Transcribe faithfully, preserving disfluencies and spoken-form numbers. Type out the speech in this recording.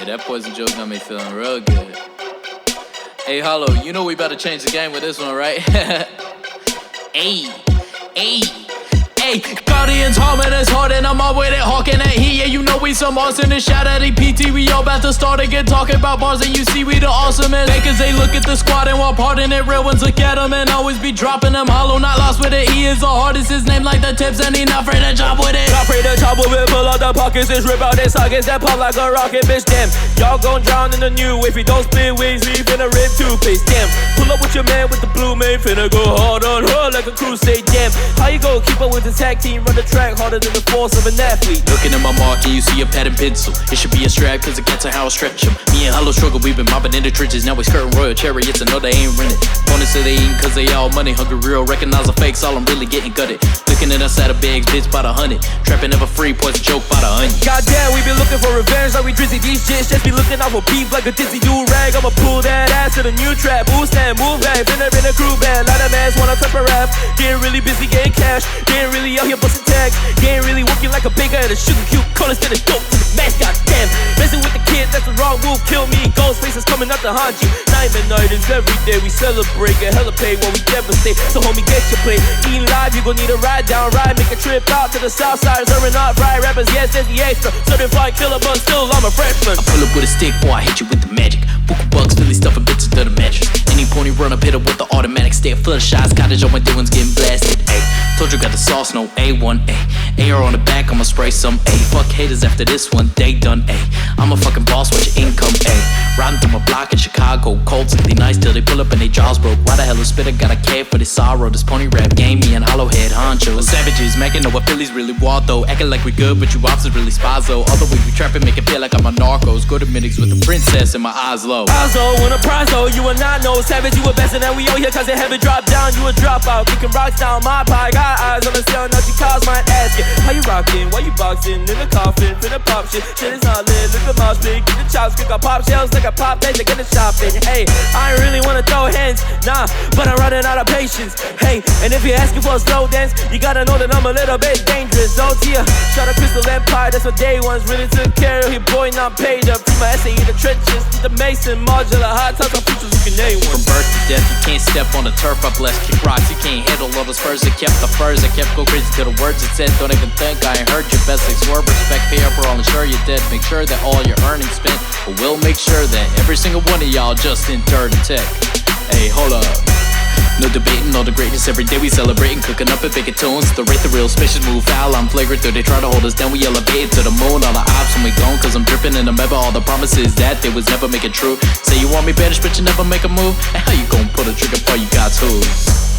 that poison joke got me feeling real good. Hey, Hollow, you know we about to change the game with this one, right? Ayy, ayy. Hey, Guardians home and it's hard and I'm all with it, hawking at heat. Yeah, you know we some awesome and shout at E P T. We all about to start again, talking about bars and you see we the awesomest. Bakers, they look at the squad and want pardon it. Real ones look at them and always be dropping them. Hollow, not lost with it. He is the hardest, his name like the tips and he not afraid to chop with it. Not afraid to chop with it, pull out the pockets and rip out their sockets that pop like a rocket, bitch. Damn, y'all gon' drown in the new. If you don't split wings, we finna rip toothpaste. Damn, pull up with your man with the blue mane, finna go hard on her like a crusade. Damn, how you go keep up with the tag team, run the track harder than the force of an athlete. Looking at my mark and you see a pad and pencil. It should be a strap cause it gets to how I stretch them. Me and Hollow struggle, we've been mobbing in the trenches. Now we skirting royal chariots and know they ain't rented. Bonus say they eating cause they all money. Hungry real, recognize the fakes, all I'm really getting gutted. Looking at us out of bags, bitch by the hundred. Trapping never free, poison joke by the onion. Goddamn, we been looking for revenge like we drizzy. These jits just be looking out for beef like a dizzy do-rag. I'ma pull that ass to the new trap. Move stand, move back, finna been a crew band. Lot of mans wanna flip a rap. Getting really busy, getting cash. Getting really out here busting tags. Getting really working like a baker at a sugar cube. Call instead of dope to the mask, goddamn. Messing with the kids, that's the wrong move. Kill me, ghost faces coming out to haunt you. Night and night is every day we celebrate. Get hella paid while we devastate. So homie, get your plate. Eating live, you gon' need a ride down, ride. Make a trip out to the south side. Serving up fried rappers, yes, that's the extra. Certified killer, but still I'm a freshman. I pull up with a stick, boy, I hit you with the magic. Buku bugs, Philly stuffing bits into the mattress. Any pony run up, hit up with the automatic. Stay a full of shots, cottage on my doings getting blasted. Ayy, told you got the sauce, no A one, ayy. A R on the back, I'ma spray some, ayy. Fuck haters after this one, they done, ayy. I'm a fucking boss, watch your income, ayy. Riding through my block in Chicago, cold, simply nice till they pull up and they jaws broke. Why the hell is spitter got a care for this sorrow? This pony rap game, me and Hollow head honcho. Savages, making know what Philly's really wild though. Acting like we good, but you ops is really spies though. Other way we trapping, make it feel like I'm a narcos. Go to minutes with the princess and my eyes low. Eyes low, win a prize though, you will not know. Savage, you a best and then we out here cause they haven't dropped down. You a dropout, kicking rocks down my pie. Got eyes on the ceiling, now she calls my ass. Yeah, how you rockin'? Why you boxing? In the coffin, finna pop shit. Shit is not lit, look at my spin. Get the chops, kick, I pop shells like I pop days, I get the shopping. Hey, I ain't really wanna throw hands, nah, but I'm running out of patience. Hey, and if you're asking for a slow dance, you gotta know that I'm a little bit dangerous. Oh, Tia, shot a crystal empire, that's what day ones really took care of. Your boy not paid up, team my S A in the trenches. The Mason, modular, hot top, features you can name one. From birth to death, you can't step on the turf, I bless kick rocks. You can't handle all the spurs that kept the furs. I kept go crazy to the words it said. Don't even think I ain't heard your best like swerve. Respect, pay up, or I'll ensure you're dead. Make sure that all your earnings spent, but we'll make sure that every single one of y'all just interred in tech. Hey, hold up. No debating, all the greatness every day we celebrating. Cooking up and baking tunes, the rate the real spacious move foul. I'm flagrant though they try to hold us down. We elevate to the moon, all the ops when we gone. Cause I'm dripping and I'm ever all the promises that they was never making true. Say you want me banished but you never make a move. And how you gon' pull the trigger before you got tools?